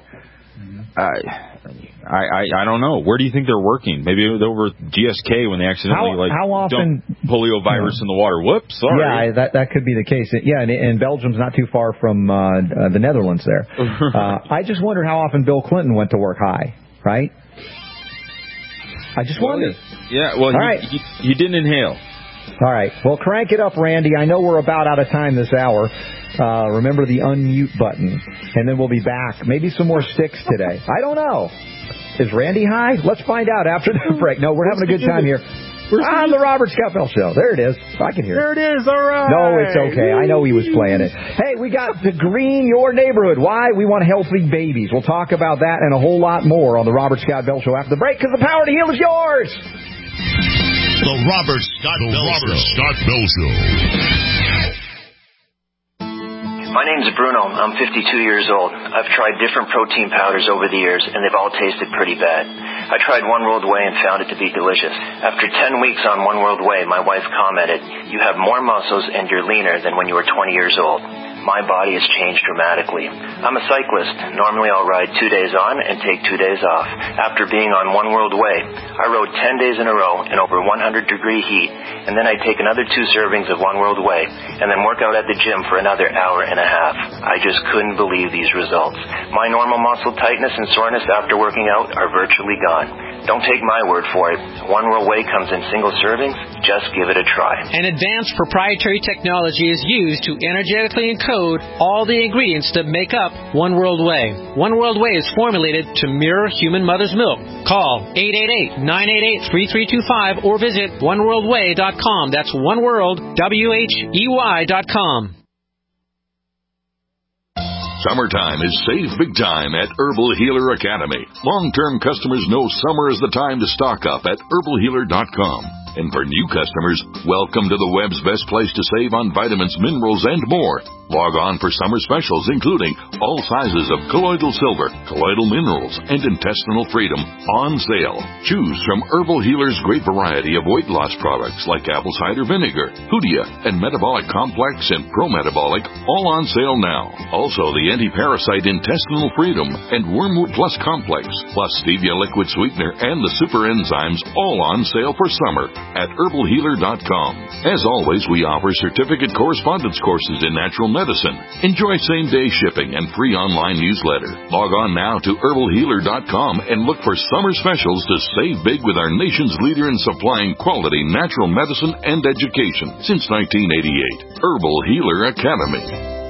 I don't know. Where do you think they're working? Maybe over GSK when they accidentally dumped poliovirus in the water. Whoops, sorry. Yeah, that could be the case. Yeah, and Belgium's not too far from the Netherlands there. I just wonder how often Bill Clinton went to work high, right? I just wonder. Yeah, well, he didn't inhale. All right. Well, crank it up, Randy. I know we're about out of time this hour. Remember the unmute button. And then we'll be back. Maybe some more sticks today. I don't know. Is Randy high? Let's find out after the break. No, we're having a good time here. On the Robert Scott Bell Show. There it is. I can hear it. There it is. All right. No, it's okay. I know he was playing it. Hey, we got to green your neighborhood. Why? We want healthy babies. We'll talk about that and a whole lot more on the Robert Scott Bell Show after the break, because the power to heal is yours. The Robert Scott Bell Show. My name's Bruno. I'm 52 years old. I've tried different protein powders over the years, and they've all tasted pretty bad. I tried One World Whey and found it to be delicious. After 10 weeks on One World Whey, my wife commented, "You have more muscles and you're leaner than when you were 20 years old." My body has changed dramatically. I'm a cyclist. Normally I'll ride 2 days on and take 2 days off. After being on One World Whey, I rode 10 days in a row in over 100-degree heat, and then I take another 2 servings of One World Whey, and then work out at the gym for another hour and a half. I just couldn't believe these results. My normal muscle tightness and soreness after working out are virtually gone. Don't take my word for it. One World Whey comes in single servings. Just give it a try. An advanced proprietary technology is used to energetically encode all the ingredients that make up One World Whey. One World Whey is formulated to mirror human mother's milk. Call 888-988-3325 or visit oneworldwhey.com. That's oneworldwhey.com. Summertime is save big time at Herbal Healer Academy. Long-term customers know summer is the time to stock up at herbalhealer.com. And for new customers, welcome to the web's best place to save on vitamins, minerals, and more. Log on for summer specials, including all sizes of colloidal silver, colloidal minerals, and intestinal freedom on sale. Choose from Herbal Healer's great variety of weight loss products like apple cider vinegar, Hoodia, and Metabolic Complex and Pro-Metabolic, all on sale now. Also, the anti-parasite intestinal freedom and Wormwood Plus Complex, plus Stevia liquid sweetener and the super enzymes, all on sale for summer at herbalhealer.com. As always, we offer certificate correspondence courses in natural medicine. Enjoy same-day shipping and free online newsletter. Log on now to herbalhealer.com and look for summer specials to save big with our nation's leader in supplying quality natural medicine and education since 1988. Herbal Healer Academy.